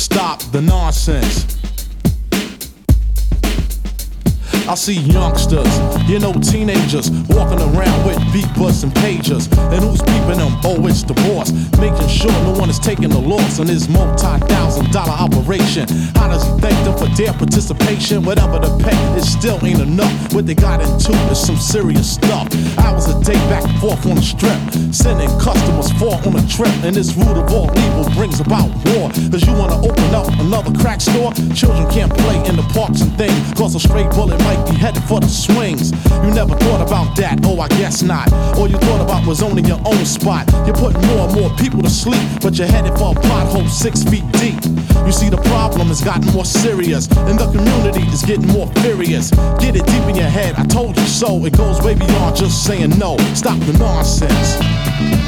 stop the nonsense. I see youngsters, teenagers walking around with beepers and pagers. And who's beeping them? Oh, it's the boss, making sure no one is taking the loss on his multi-$1,000 operation. How does he thank them for their participation? Whatever the pay, it still ain't enough. What they got into is some serious stuff. Hours a day back and forth on the strip, sending customers far on a trip. And this root of all evil brings about war. Cause you wanna open up another crack store? Children can't play in the parks and things, cause a stray bullet might be headed for the swings. You never thought about that, oh I guess not. All you thought about was only your own spot. You're putting more and more people to sleep, but you're headed for a pothole 6 feet deep. You see the problem has gotten more serious, and the community is getting more furious. Get it deep in your head, I told you so. It goes way beyond just saying no. Stop the nonsense.